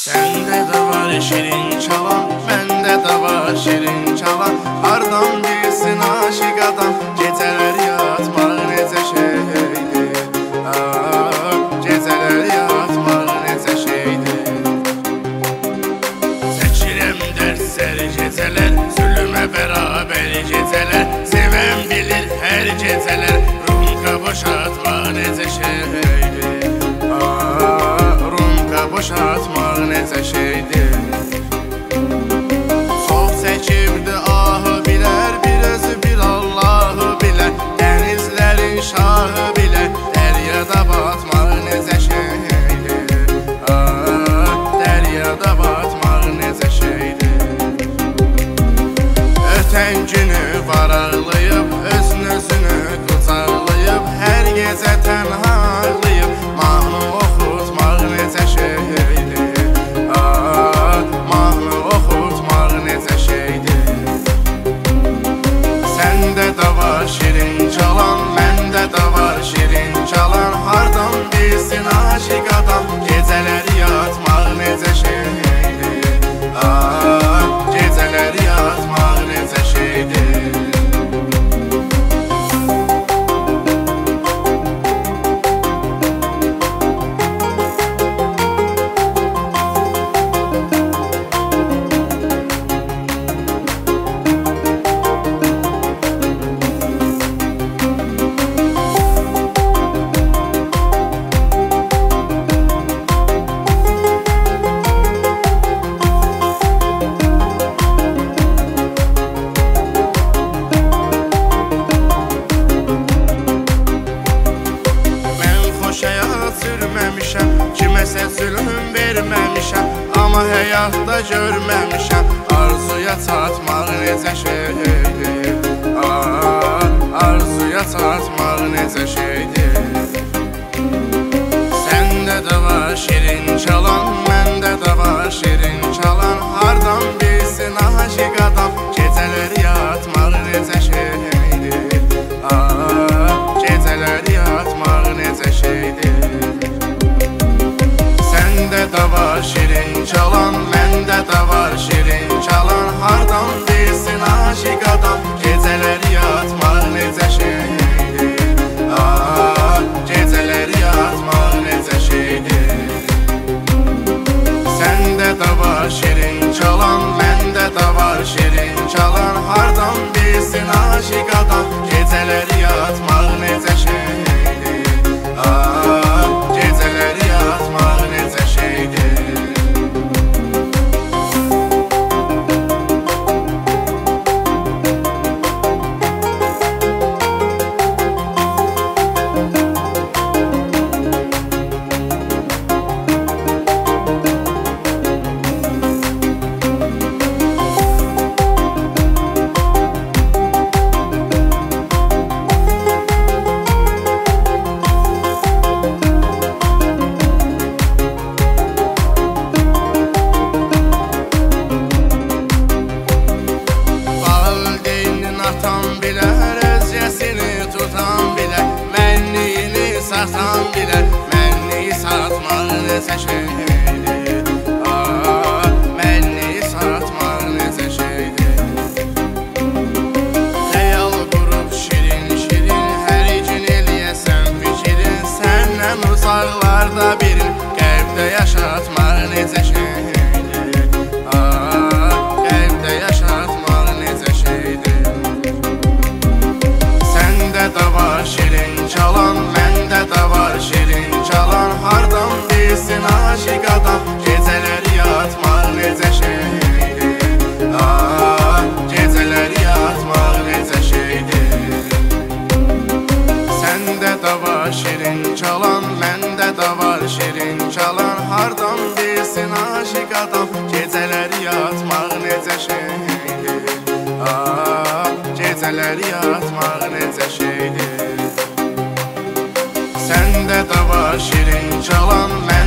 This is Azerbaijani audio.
Sende de var şirin çalan, bende de var şirin çalan. Hardan bilsin aşık adam, geceler yatmaq necə şeydir. Geceler yatmaq necə şeydir. Çəkirəm dərslər gecelər, zulümə beraber gecelər. Sevən bilir hər gecelər, ruhum boşaltmaq necə şeydir. Boşaltmaq necə şeydir. Çox çəkibdi ahı bilər, bir özü bir Allahı bilər. Dənizlərin şahı bilər, dəryada batmaq necə şeydir. Dəryada batmaq necə şeydir. Ötən günü varaqlayıb, özünü qucaqlayıb, hər gecə tənha ağlayıb, mahnı oxutmaq necə şeydir. Mahnı oxutmaq necə şeydir. Səndə də var şirin çalan, məndə də var şirin çalan. Hardan bilsin aşık adam, gecələr yatmaq necə şeydir. Gecələr yatmaq necə şeydir. Sürməmişəm, kiməsə zülüm verməmişəm, amma həyatda görməmişəm, arzuya çatmaq necə şeydir. Arzuya çatmaq necə şeydir. Səndə də var şirin çalan, məndə də var şirin çalan. Hardan bilsin aşık adam, gecələr yatmaq necə şeydir. Gecələr yatmaq necə şeydir. Səndə də var şirin çalan, məndə də var şirin çalan. Hardan bilsin aşık adam, gecələr yatmaq necə şeydir. Gecələr yatmaq necə şeydir. Səndə də var şirin çalan, məndə də var şirin çalan. Hardan bilsin aşık adam, gecələr yatmaq necə şeydir. Gecələr yatmaq necə şeydir. Satan bilər, mənliyi satmaq necə şeydir. Mənliyi satmaq necə şeydir. Xəyal qurub şirin şirin, hər gün eləyəsən fikrin. Səndən uzaqlarda birin, qəlbdə yaşatmaq necə şeydir. Qəlbdə yaşatmaq necə şeydir. Səndə də var şirin çalan, məndə də var şirin çalan. Hardan bilsin aşık adam, gecələr yatmaq necə şeydir. Gecələr yatmaq necə şeydir. Səndə də var şirin çalan, məndə də var şirin çalan. Hardan bilsin aşık adam, gecələr yatmaq necə şeydir. Gecələr yatmaq necə şeydir. Səndə də var şirin çalan,